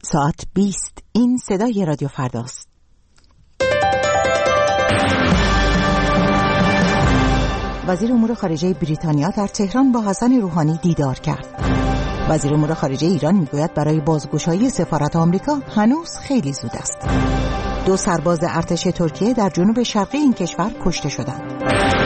ساعت 20. این صدای رادیو فرداست. وزیر امور خارجه بریتانیا در تهران با حسن روحانی دیدار کرد. وزیر امور خارجه ایران میگوید برای بازگشایی سفارت آمریکا هنوز خیلی زود است. 2 سرباز ارتش ترکیه در جنوب شرقی این کشور کشته شدند.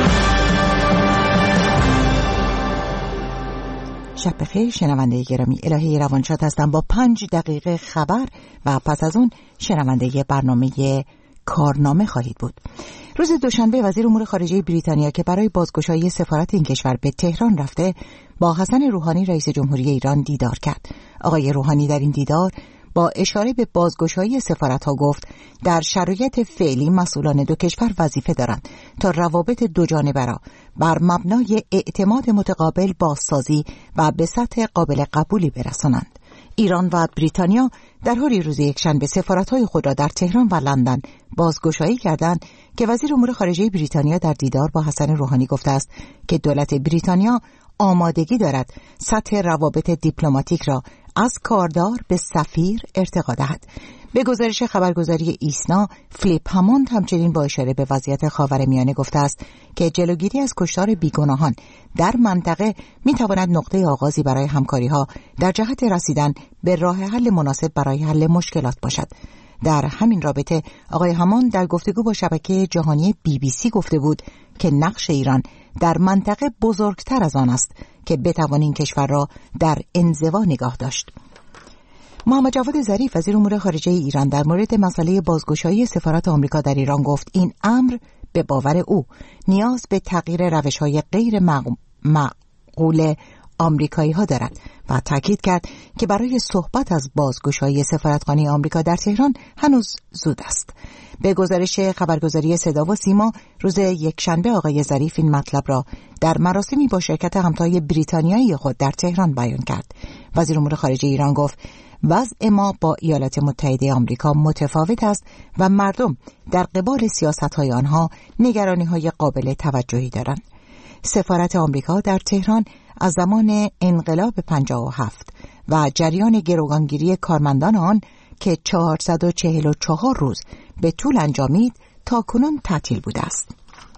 شب بخیر شنونده گرامی، الهه روانشاد هستم با 5 دقیقه خبر و پس از اون شنونده برنامه کارنامه خواهید بود. روز دوشنبه وزیر امور خارجه بریتانیا که برای بازگشایی سفارت این کشور به تهران رفته با حسن روحانی رئیس جمهوری ایران دیدار کرد. آقای روحانی در این دیدار با اشاره به بازگشایی سفارت‌ها گفت در شرایط فعلی مسئولان 2 کشور وظیفه دارند تا روابط دوجانبه را بر مبنای اعتماد متقابل بازسازی و به سطح قابل قبولی برسانند. ایران و بریتانیا در حالی روز یکشنبه سفارت‌های خود را در تهران و لندن بازگشایی کردند که وزیر امور خارجه بریتانیا در دیدار با حسن روحانی گفته است که دولت بریتانیا آمادگی دارد سطح روابط دیپلماتیک را از کاردار به سفیر ارتقا دهد. به گزارش خبرگزاری ایسنا، فلیپ هموند همچنین با اشاره به وضعیت خاورمیانه گفته است که جلوگیری از کشتار بیگناهان در منطقه میتواند نقطه آغازی برای همکاری‌ها در جهت رسیدن به راه حل مناسب برای حل مشکلات باشد. در همین رابطه آقای هموند در گفتگو با شبکه جهانی BBC گفته بود که نقش ایران در منطقه بزرگتر از آن است که بتوان این کشور را در انزوا نگاه داشت. محمد جواد ظریف وزیر امور خارجه ایران در مورد مسئله بازگشایی سفارت آمریکا در ایران گفت این امر به باور او نیاز به تغییر روش‌های غیر معقول آمریکایی ها دارد و تاکید کرد که برای صحبت از بازگشایی سفارتخانه آمریکا در تهران هنوز زود است. به گزارش خبرگزاری صدا و سیما روز یکشنبه آقای ظریف این مطلب را در مراسمی با شرکت همتای بریتانیایی خود در تهران بیان کرد. وزیر امور خارجه ایران گفت وضع ما با ایالات متحده آمریکا متفاوت است و مردم در قبال سیاست‌های آنها نگرانی‌های قابل توجهی دارند. سفارت آمریکا در تهران از زمان انقلاب 57 و جریان گروگانگیری کارمندان آن که 444 روز به طول انجامید تاکنون تعطیل بوده است.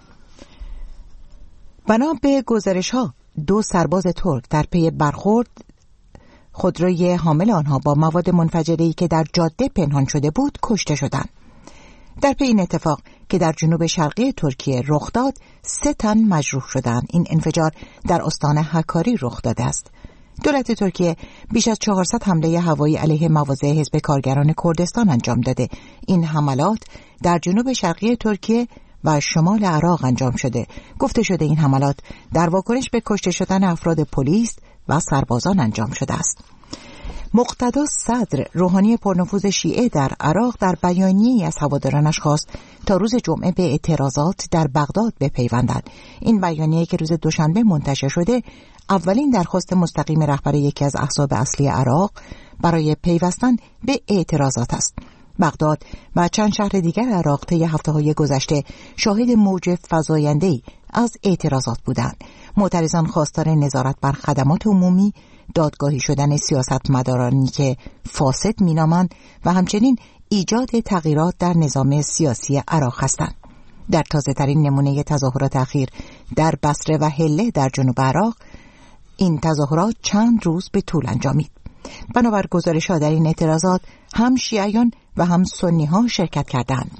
بنا به گزارش‌ها 2 سرباز ترک در پی برخورد خودروی حامل آنها با مواد منفجره‌ای که در جاده پنهان شده بود کشته شدند. در پی این اتفاق که در جنوب شرقی ترکیه رخ داد 3 تن مجروح شدند. این انفجار در استان هکاری رخ داده است. دولت ترکیه بیش از 400 حمله هوایی علیه مواضع حزب کارگران کردستان انجام داده. این حملات در جنوب شرقی ترکیه و شمال عراق انجام شده. گفته شده این حملات در واکنش به کشته شدن افراد پلیس و سربازان انجام شده است. مقتدا صدر روحانی پرنفوذ شیعه در عراق در بیانیه‌ای از هوادارانش خواست تا روز جمعه به اعتراضات در بغداد بپیوندند. این بیانیه که روز دوشنبه منتشر شده اولین درخواست مستقیم رهبر یکی از احزاب اصلی عراق برای پیوستن به اعتراضات است. بغداد و چند شهر دیگر عراق طی هفته‌های گذشته شاهد موج فزاینده‌ای از اعتراضات بودند. معترضان خواستار نظارت بر خدمات عمومی، دادگاهی شدن سیاستمدارانی که فاسد مینامند و همچنین ایجاد تغییرات در نظام سیاسی عراق هستند. در تازه‌ترین نمونه تظاهرات اخیر در بصره و حله در جنوب عراق این تظاهرات چند روز به طول انجامید. بنابر گزارش‌ها در این اعتراضات هم شیعیان و هم سنی‌ها شرکت کردند.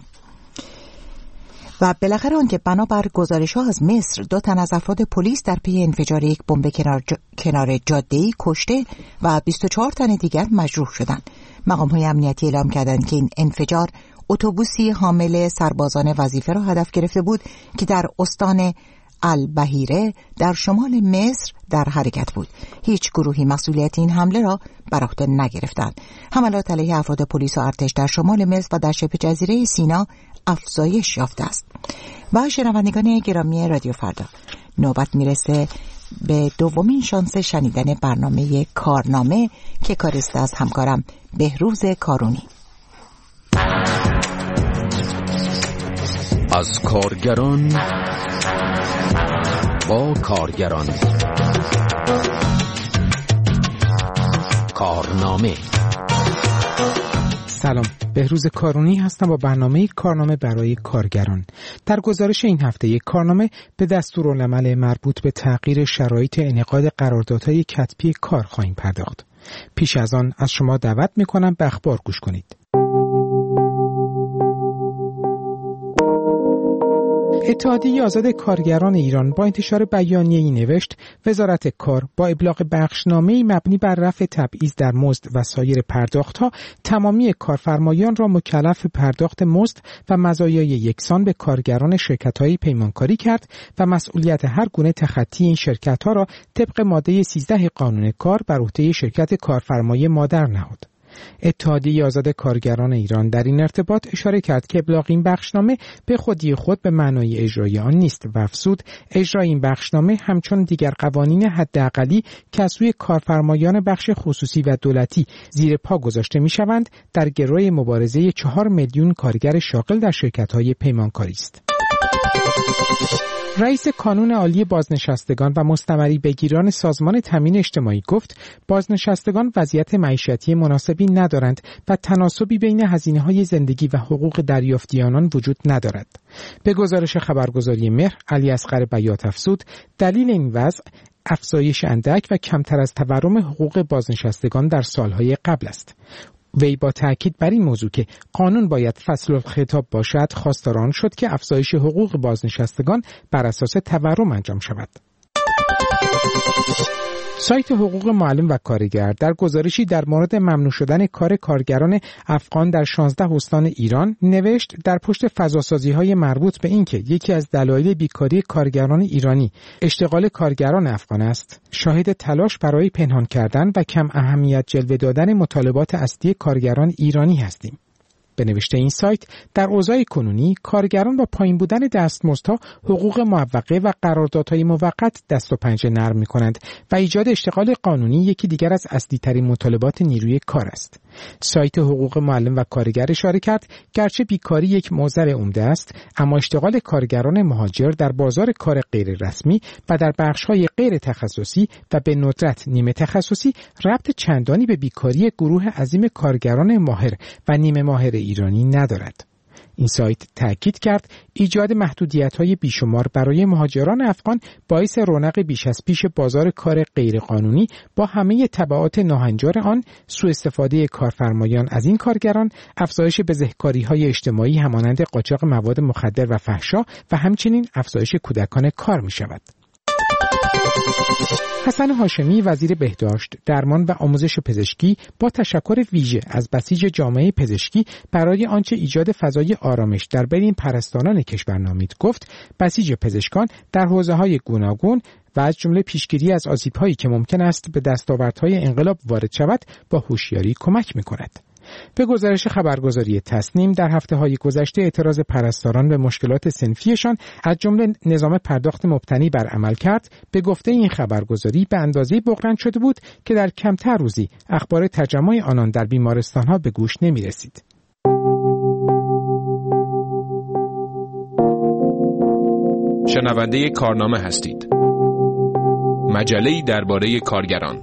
و بالاخره آنکه بنابر گزارش‌ها از مصر 2 تن از افراد پلیس در پی انفجار یک بمب کنار جاده‌ای کشته و 24 تن دیگر مجروح شدند. مقام‌های امنیتی اعلام کردند که این انفجار اتوبوسی حامل سربازان وظیفه را هدف گرفته بود که در استان البحیره در شمال مصر در حرکت بود. هیچ گروهی مسئولیت این حمله را بر عهده نگرفتند. حملات علیه افراد پلیس و ارتش در شمال مصر و در شبه جزیره سینا افزایش یافته است. و شنوندگان گرامی رادیو فردا، نوبت میرسه به دومین شانس شنیدن برنامه کارنامه که کاریست از همکارم بهروز کارونی. از کارگران با کارگران، کارنامه سلام، بهروز کارونی هستم با برنامه کارنامه برای کارگران. در گزارش این هفته کارنامه به دستورالعمل مربوط به تغییر شرایط انعقاد قراردادهای کتبی کار خواهیم پرداخت. پیش از آن از شما دعوت می‌کنم به اخبار گوش کنید. اتحادیه آزاد کارگران ایران با انتشار بیانیه‌ای نوشت وزارت کار با ابلاغ بخشنامه‌ای مبنی بر رفع تبعیض در مزد و سایر پرداخت‌ها تمامی کارفرمایان را مکلف پرداخت مزد و مزایای یکسان به کارگران شرکت‌های پیمانکاری کرد و مسئولیت هر گونه تخطی این شرکت‌ها را طبق ماده 13 قانون کار بر عهده شرکت کارفرمای مادر نهاد. اتحادیه آزاد کارگران ایران در این ارتباط اشاره کرد که ابلاغ این بخشنامه به خودی خود به معنای اجرای آن نیست و افزود اجرای این بخشنامه همچون دیگر قوانین حداقلی که از سوی کارفرمایان بخش خصوصی و دولتی زیر پا گذاشته می‌شوند در گروه مبارزه 4 میلیون کارگر شاغل در شرکت‌های پیمانکاری است. رئیس کانون عالی بازنشستگان و مستمری بگیران سازمان تامین اجتماعی گفت بازنشستگان وضعیت معیشتی مناسبی ندارند و تناسبی بین هزینه‌های زندگی و حقوق دریافتی آنان وجود ندارد. به گزارش خبرگزاری مهر، علیاصغر بیات افزود دلیل این وضع افزایش اندک و کمتر از تورم حقوق بازنشستگان در سالهای قبل است. وی با تأکید بر این موضوع که قانون باید فصل الخطاب باشد خواستار آن شد که افزایش حقوق بازنشستگان بر اساس تورم انجام شود. سایت حقوق معلم و کارگر در گزارشی در مورد ممنوع شدن کار کارگران افغان در 16 استان ایران نوشت در پشت فضاسازی‌های مربوط به اینکه یکی از دلایل بیکاری کارگران ایرانی اشتغال کارگران افغان است، شاهد تلاش برای پنهان کردن و کم اهمیت جلوه دادن مطالبات اصلی کارگران ایرانی هستیم. به نوشته این سایت در اوضاع کنونی کارگران با پایین بودن دستمزدها حقوق معوقه و قراردادهای موقت دست و پنجه نرم می‌کنند و ایجاد اشتغال قانونی یکی دیگر از اصلی‌ترین مطالبات نیروی کار است. سایت حقوق معلم و کارگر اشاره کرد گرچه بیکاری یک معضل عمده است، اما اشتغال کارگران مهاجر در بازار کار غیر رسمی و در بخش‌های غیر تخصصی و به ندرت نیمه تخصصی ربط چندانی به بیکاری گروه عظیم کارگران ماهر و نیمه ماهر ایرانی ندارد. این سایت تأکید کرد ایجاد محدودیت‌های بیشمار برای مهاجران افغان باعث رونق بیش از پیش بازار کار غیرقانونی با همه تبعات ناهنجار آن، سوء استفاده کارفرمایان از این کارگران، افزایش بزهکاری‌های اجتماعی همانند قاچاق مواد مخدر و فحشا و همچنین افزایش کودکان کار می‌شود. حسن هاشمی وزیر بهداشت، درمان و آموزش پزشکی با تشکر ویژه از بسیج جامعه پزشکی برای آنچه ایجاد فضای آرامش در بین پرستاران کشور نامید گفت بسیج پزشکان در حوزه‌های گوناگون و از جمله پیشگیری از آسیب‌هایی که ممکن است به دستاوردهای انقلاب وارد شود با هوشیاری کمک می‌کند. به گزارش خبرگزاری تصنیم در هفته‌های گذشته اعتراض پرستاران به مشکلات صنفیشان از جمله نظام پرداخت مبتنی بر عملکرد به گفته این خبرگزاری به اندازه‌ای بغرنج شده بود که در کمتر روزی اخبار تجمع آنان در بیمارستان‌ها به گوش نمی‌رسید. شنونده کارنامه هستید. مجله‌ای درباره کارگران.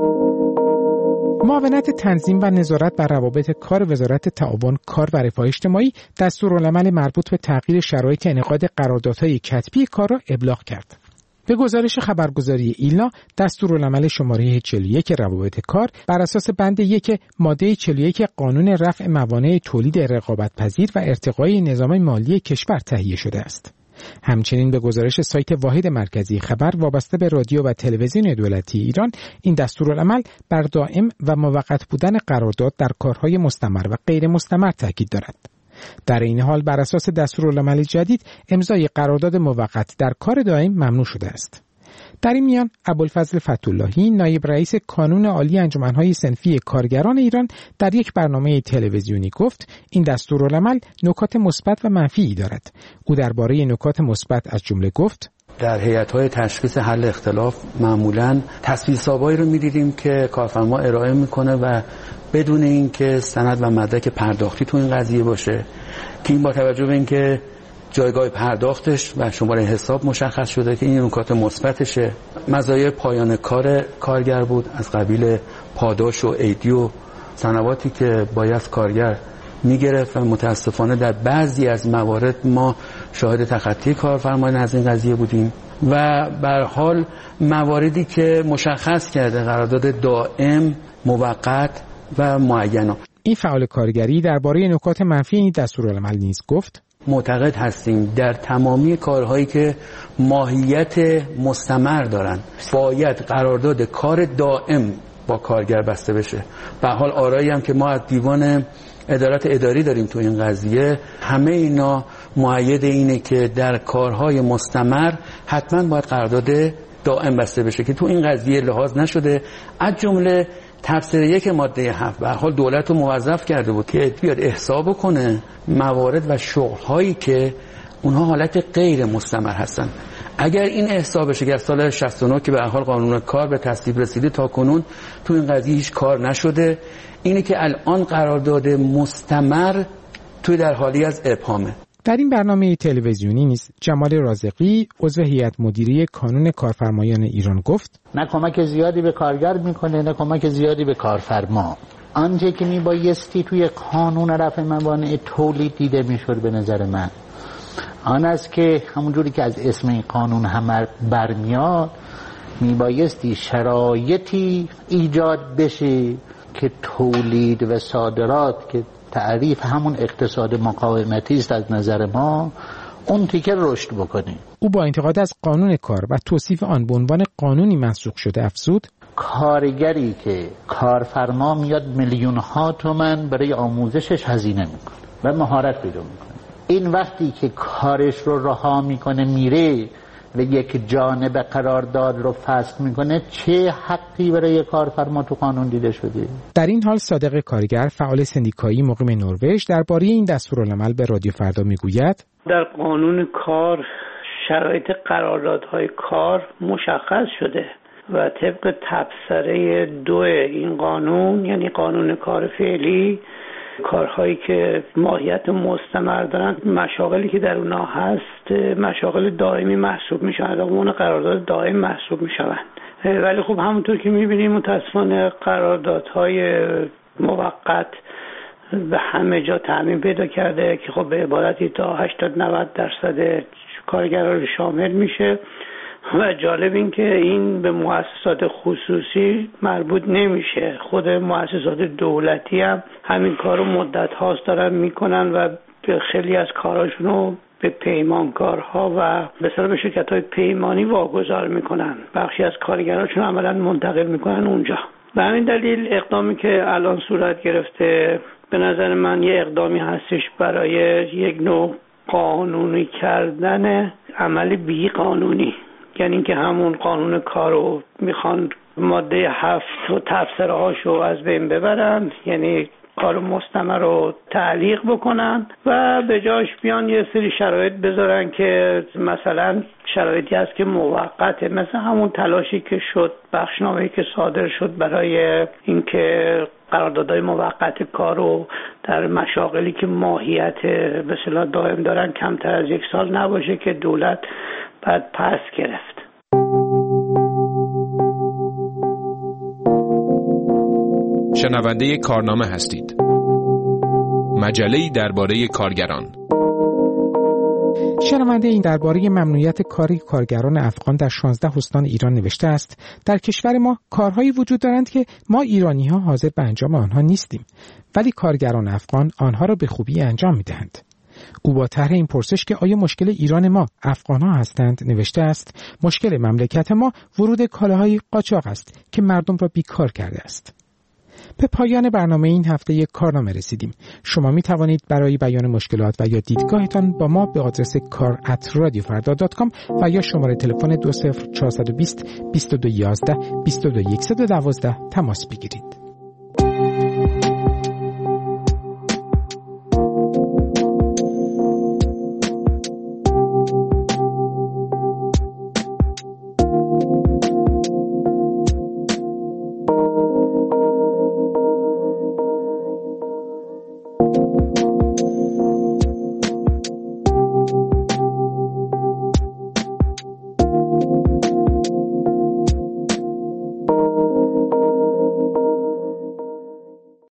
معاونت تنظیم و نظارت بر روابط کار وزارت تعاون کار و رفاه اجتماعی دستورالعمل مربوط به تغییر شرایط انعقاد قراردادهای کتبی کار را ابلاغ کرد. به گزارش خبرگزاری ایلنا دستورالعمل شماره 41 روابط کار بر اساس بند 1 ماده 41 قانون رفع موانع تولید رقابت‌پذیر و ارتقای نظام مالی کشور تهیه شده است. همچنین به گزارش سایت واحد مرکزی خبر وابسته به رادیو و تلویزیون دولتی ایران این دستورالعمل بر دائم و موقت بودن قرارداد در کارهای مستمر و غیر مستمر تاکید دارد. در این حال بر اساس دستورالعمل جدید امضای قرارداد موقت در کار دائم ممنوع شده است. در این میان ابوالفضل فتح‌اللهی نایب رئیس کانون عالی انجمن‌های صنفی کارگران ایران در یک برنامه تلویزیونی گفت این دستورالعمل نکات مثبت و منفی دارد. او درباره نکات مثبت از جمله گفت در هیئت‌های تشخیص حل اختلاف معمولاً تصویرسازهایی رو می‌دیدیم که کارفرما ارائه می‌کنه و بدون اینکه سند و مدرک پرداختی تو این قضیه باشه که این با توجه به اینکه جایگاه پرداختش و شماره حساب مشخص شده که این نکات مثبتشه. مزایای پایان کار کارگر بود از قبیل پاداش و عیدی و سنواتی که باید کارگر میگرفت و متاسفانه در بعضی از موارد ما شاهد تخطی کارفرمایان از این قضیه بودیم و به هر حال مواردی که مشخص کرده قرارداد دائم، موقت و معینه. این فعال کارگری درباره نکات منفی این دستورالعمل نیز گفت: معتقد هستیم در تمامی کارهایی که ماهیت مستمر دارند باید قرارداد کار دائم با کارگر بسته بشه. به حال آرایی هم که ما از دیوان عدالت اداری داریم تو این قضیه، همه اینا مؤید اینه که در کارهای مستمر حتما باید قرارداد دائم بسته بشه که تو این قضیه لحاظ نشده. از جمله تفسیر 1 ماده 7 به هر حال دولت رو موظف کرده بود که بیاد احسا کنه موارد و شغل‌هایی که اونها حالت غیر مستمر هستن. اگر این احسا بشه که از سال 69 که به هر حال قانون کار به تصویب رسیده تا کنون تو این قضیه هیچ کار نشده، اینه که الان قرارداد مستمر توی در حالی از ابهامه. در این برنامه تلویزیونی نیز جمال رازقی عضو هیئت مدیره کانون کارفرمایان ایران گفت: نه کمک زیادی به کارگر میکنه نه کمک زیادی به کارفرما. آنچه که میبایستی توی قانون رفع موانع تولید دیده میشد به نظر من آن است که همونجوری که از اسم این قانون هم برمیاد میبایستی شرایطی ایجاد بشه که تولید و صادرات که تعریف همون اقتصاد مقاومتی است از نظر ما اون تیکه رشد بکنه. او با انتقاد از قانون کار و توصیف آن به عنوان قانونی منسوخ شده افزود: کارگری که کارفرما میاد میلیون‌ها تومان برای آموزشش هزینه میکنه و مهارت پیدا میکنه، این وقتی که کارش رو رها میکنه میره و یک جانب قرارداد رو فسخ میکنه، چه حقی برای کارفرما تو قانون دیده شده؟ در این حال صادق کارگر فعال سندیکایی مقیم نروژ درباره این دستورالعمل به رادیو فردا میگوید: در قانون کار شرایط قراردادهای کار مشخص شده و طبق تبصره 2 این قانون، یعنی قانون کار فعلی، کارهایی که ماهیت مستمر دارن، مشاغلی که در اونها هست مشاغل دائمی محسوب میشن، در عنوان قرارداد دائم محسوب میشن. ولی خب همونطور که میبینیم متاسفانه قراردادهای موقت به همه جا تعمیم پیدا کرده که خب به عبارتی تا 80-90% کارگران شامل میشه و جالب این که این به مؤسسات خصوصی مربوط نمیشه. خود مؤسسات دولتی هم همین کارو مدت هاست دارن میکنن و خیلی از کاراشونو به پیمانکارها و به شرکت‌های پیمانی واگذار میکنن، بخشی از کارگراشون عملاً منتقل میکنن اونجا. به همین دلیل اقدامی که الان صورت گرفته به نظر من یه اقدامی هستش برای یک نوع قانونی کردن عمل بی قانونی، یعنی اینکه همون قانون کارو میخوان ماده 7 و تفسیرهاشو از بین ببرن، یعنی کار مستمر رو تعلیق بکنن و به جاش بیان یه سری شرایط بذارن که مثلا شرایطی هست که موقته، مثل همون تلاشی که شد، بخشنامه‌ای که صادر شد برای اینکه قراردادهای موقت کارو در مشاغلی که ماهیت به اصطلاح دائم دارن کمتر از 1 سال نباشه که دولت بعد پس گرفت. شنونده کارنامه هستید. مجله‌ای درباره کارگران. شنونده این درباره ممنوعیت کاری کارگران افغان در 16 استان ایران نوشته است: در کشور ما کارهایی وجود دارند که ما ایرانی‌ها حاضر به انجام آنها نیستیم، ولی کارگران افغان آنها را به خوبی انجام می‌دهند. او با طرح این پرسش که آیا مشکل ایران ما افغان‌ها هستند نوشته است: مشکل مملکت ما ورود کالاهای قاچاق است که مردم را بیکار کرده است. به پایان برنامه این هفته کارنامه رسیدیم. شما می توانید برای بیان مشکلات و یا دیدگاهتان با ما به آدرس kar@radiofarda.com و یا شماره تلفن 20420 2211 22112 تماس بگیرید.